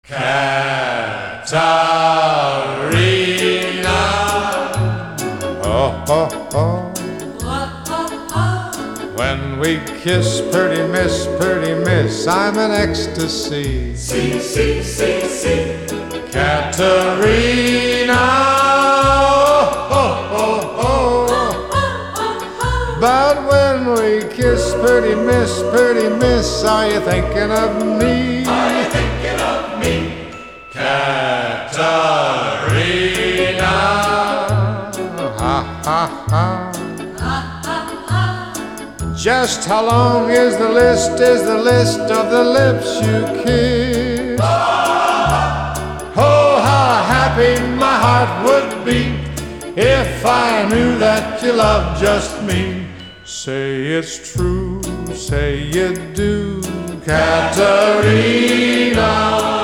Katarina. Oh, oh, oh. When we kiss, pretty miss, I'm in ecstasy. See, see, see, see. Katarina. Oh, oh, oh. But when we kiss, pretty miss, are you thinking of me? Are you thinking of me? Katarina. Ha, ha, ha. Just how long is the list of the lips you kiss? Oh, how happy my heart would be if I knew that you loved just me. Say it's true, say you do, Katarina.